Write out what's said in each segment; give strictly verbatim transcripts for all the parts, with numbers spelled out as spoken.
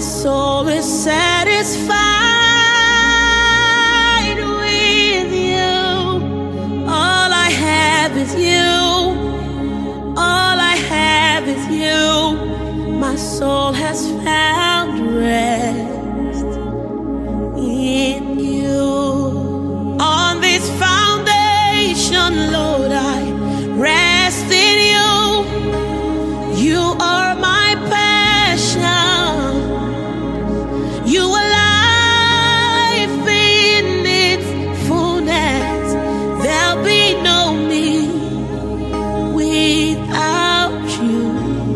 soul is satisfied with you. All I have is you. All I have is you. My soul has found rest in you. On this foundation, Lord, I rest in you. You are my passion. You are life in its fullness. There'll be no me without you.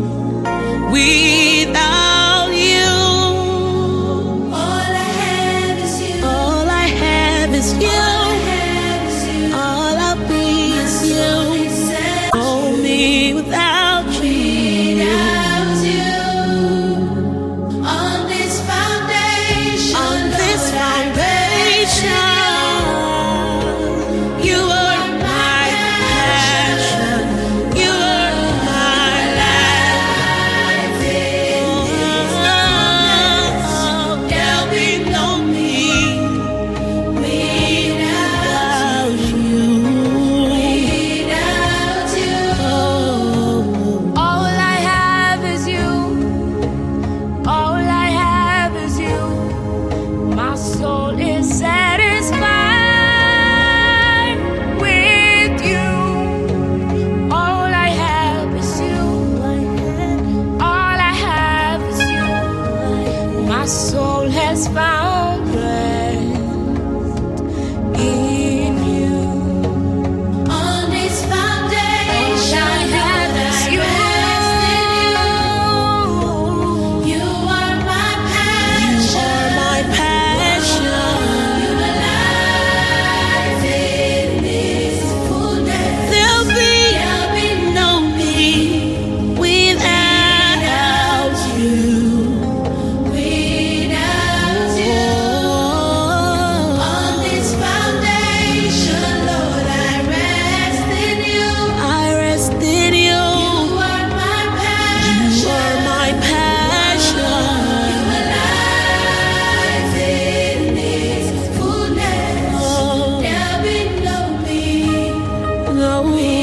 Without you. All I have is you. All I have is you. All I'll be is you. Oh, me without you. Without you. On this foundation. On this foundation. You are my passion. You are my life. Oh, there'll be no me without you. Without you. Oh. All I have is you. All I have is you. My soul is satisfied with you. All I have is you. All I have is you. My soul has found rest in you. On this foundation, All I have is I you. rest in you. You are my passion. You are my passion. You are life in this fullness. There'll be, there'll be no me without you. Without you. On this foundation, Lord, I rest in you. I rest in you. You are my passion. You are my passion. You are life in this fullness. There'll be no me. No me.